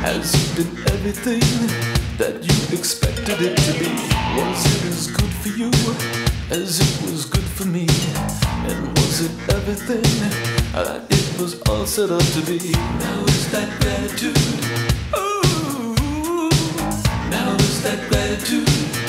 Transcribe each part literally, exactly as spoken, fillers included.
Has it been everything that you expected it to be? Was it as good for you as it was good for me? And was it everything that it was all set up to be? Now is that gratitude? Ooh, now is that gratitude?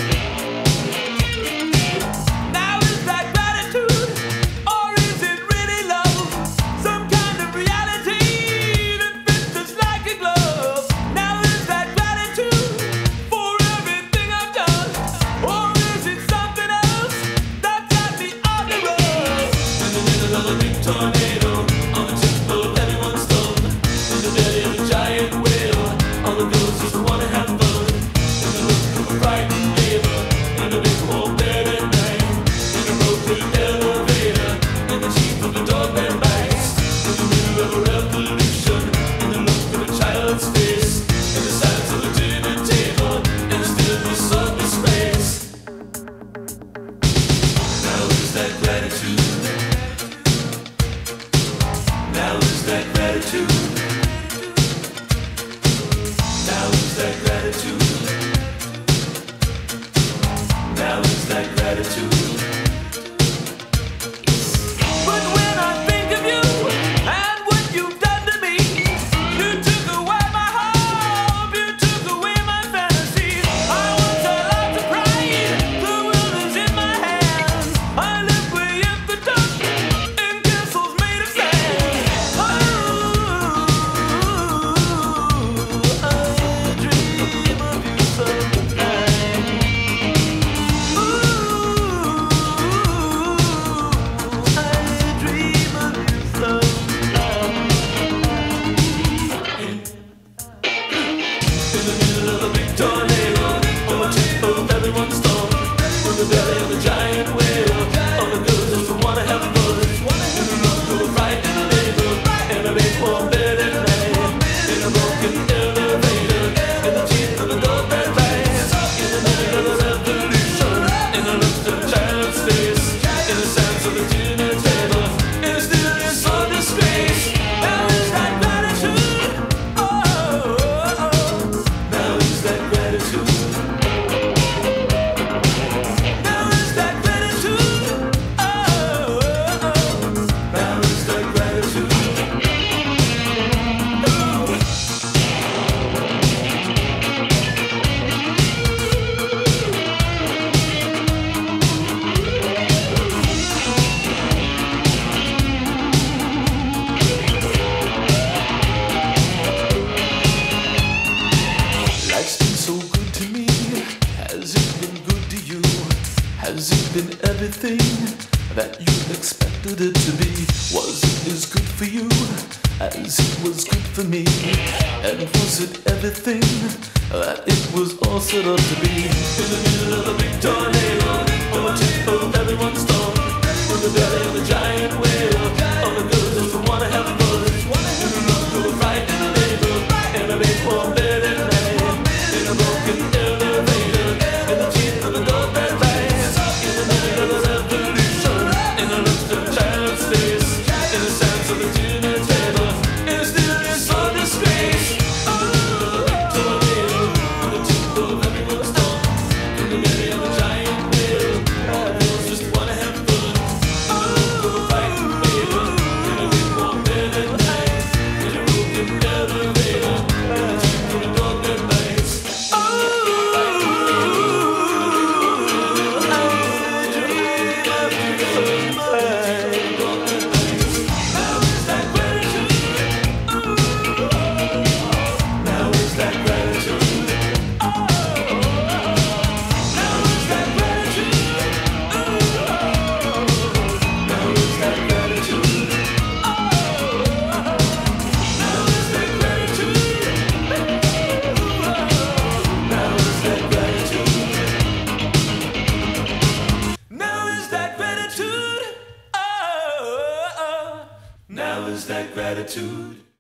Tornado on the tip of everyone's tongue, in the belly of a giant whale. All the girls just wanna have fun. In the look of a frightened neighbor, in a big warm bed at night, in a broken elevator, in the teeth of a dog that bites, in the middle of a revolution, in the look of a child's face, in the silence of the dinner table, in the stillness of the space. Now is that gratitude? Now is that gratitude? Now is that gratitude? Now is that gratitude? But when I think of you and what you've done to me, you took away my hope, you took away my fantasy. I once had lots of pride, the world is in my hands. I live way in the dark, in castles made of sand. Tornado on the tip of everyone's tongue, in the belly of a giant whale. All the girls just wanna have fun. In the look of a frightened neighbor, in a big warm bed at night, in a broken elevator, in the teeth of a dog that bites, in the middle of a revolution, in the look of a child's face, in the sounds of the dinner table, in the stillness of the space. Now is that gratitude? Oh, oh, oh. Now is that gratitude? Now is that gratitude? Oh, oh, oh. Now is that gratitude? Life's been so good to me. Has it been good to you? Has it been everything that you expected it to be? Was it as good for you as it was good for me? And was it everything that it was all set up to be? In the middle of a big tornado, on the tip of everyone's tongue, in the belly of a giant whale. All the girls just wanna have fun. In the look of a frightened neighbor, in a big warm bed at night, in a broken elevator, in the teeth of a dog that bites, in the middle of a revolution, in the look of a child's face, in the sounds of the dinner table, in the stillness of the space. Oh, tornado on the tip of everyone's tongue, in the belly of a giant whale. All the girls just wanna have fun. In the look of a frightened neighbor, in a big warm bed at night, in a broken elevator, in the teeth of a dog that bites. Now is that gratitude?